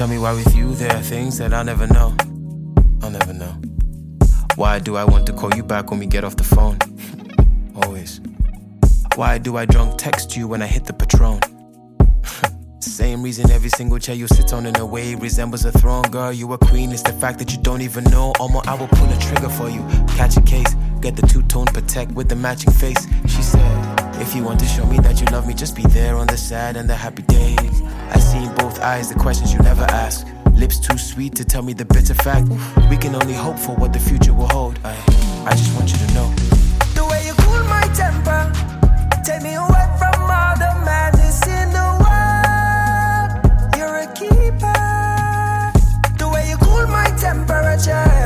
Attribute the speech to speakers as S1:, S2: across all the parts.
S1: Tell me why with you there are things that I'll never know. I'll never know. Why do I want to call you back when we get off the phone? Always. Why do I drunk text you when I hit the Patron? Same reason every single chair you sit on in a way resembles a throne. Girl, you a queen, it's the fact that you don't even know. Almost I will pull a trigger for you. Catch a case, get the two-tone Protect with the matching face. She said, if you want to show me that you love me, just be there on the sad and the happy days. I see in both eyes the questions you never ask. Lips too sweet to tell me the bitter fact. We can only hope for what the future will hold. I just want you to know.
S2: The way you cool my temper, take me away from all the madness in the world. You're a keeper. The way you cool my temperature.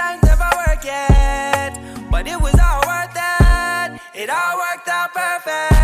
S2: But it was all worth it. It all worked out perfect.